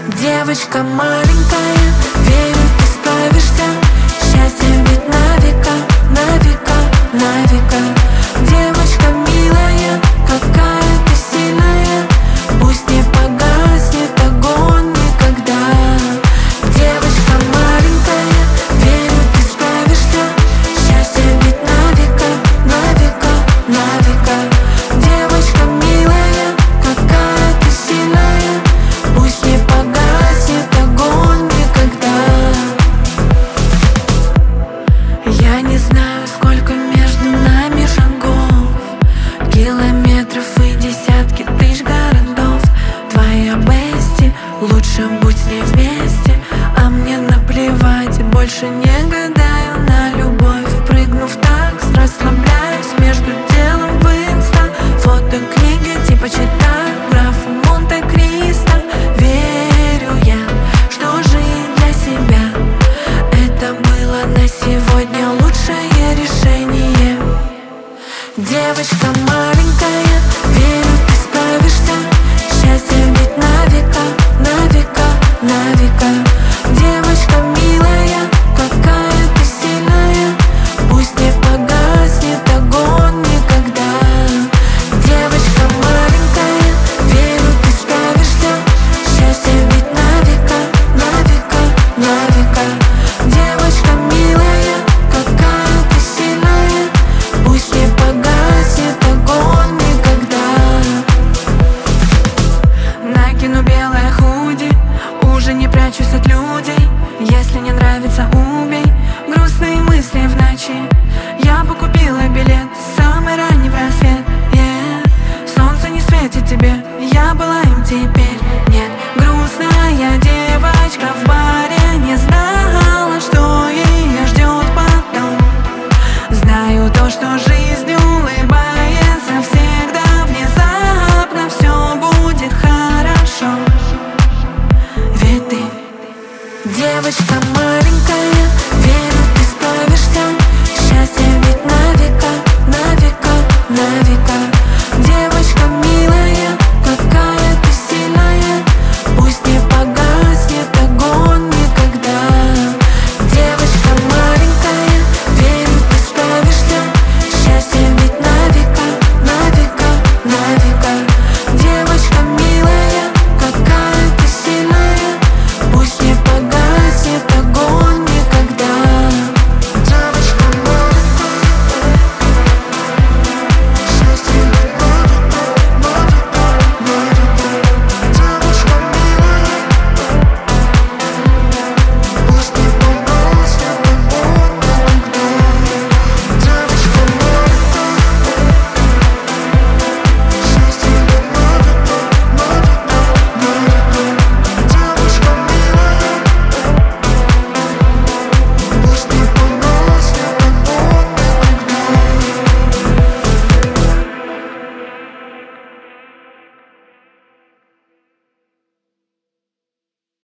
Девочка маленькая, верю, ты справишься. Счастье ведь на века, на века, на века. Девочка милая, какая ты сильная, пусть не погаснет огонь никогда. Девочка маленькая, верю, ты справишься. Счастье ведь на века, на века, на века. Девочка милая, какая ты сильная, пусть не погаснет огонь никогда. Я не знаю, сколько между нами шагов, километров и десятки тысяч городов. Твоя бести, лучше будь с ней вместе, а мне наплевать, больше не гадаю на любовь. Прыгнув так, расслабляюсь между делом в инста. Фото, книги, типа читаю графа Монте-Кристо. Верю я, что жить для себя — это было на сегодня лучшее решение. Девочка маленькая, верю, ты справишься. Счастье ведь на века, на века, на века. Девочка милая, какая ты сильная, пусть не погаснет огонь никогда. Девочка маленькая, верю, ты справишься. Счастье ведь на века, на века, на века. Девочка милая, какая ты сильная, пусть не погаснет огонь никогда. Накину белое худи, уже не прячусь от людей. Если не нравится, убей. Грустные мысли в ночи. Я бы купила билет самый ранний в рассвет, Солнце не светит тебе, я была им, теперь нет. Грустная девочка в баре не знала, что ее ждет потом. Знаю то, что жизнь улыбается всегда. Внезапно все будет хорошо, ведь ты девочка маленькая.